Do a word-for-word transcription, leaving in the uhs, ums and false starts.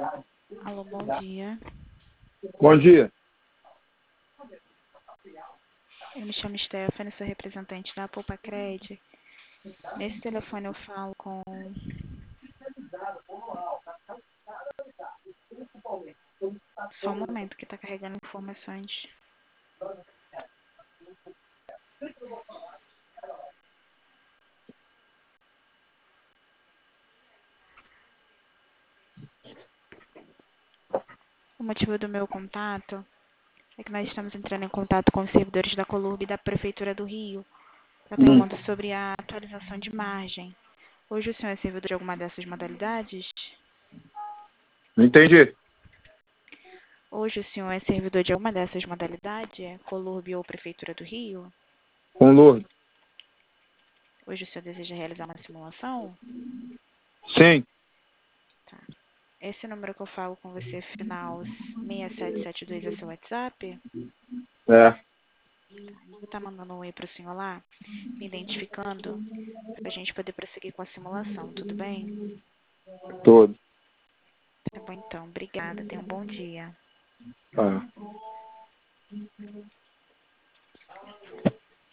Alô, bom dia. Bom dia. Eu me chamo Stephanie, sou representante da Poupa Cred. Nesse telefone eu falo com... Só um momento que está carregando informações. O motivo do meu contato é que nós estamos entrando em contato com os servidores da Colurb e da Prefeitura do Rio, para estar Hum, falando sobre a atualização de margem. Hoje o senhor é servidor de alguma dessas modalidades? não entendi. Hoje o senhor é servidor de alguma dessas modalidades, é Colurb ou Prefeitura do Rio? Com Lourdes. Hoje o senhor deseja realizar uma simulação? Sim. Tá. Esse número que eu falo com você, final seis sete sete dois, é seu WhatsApp? É. Vou estar mandando um oi para o senhor lá, me identificando, para a gente poder prosseguir com a simulação, tudo bem? Todo. Tá bom então, obrigada, tenha um bom dia. Tá.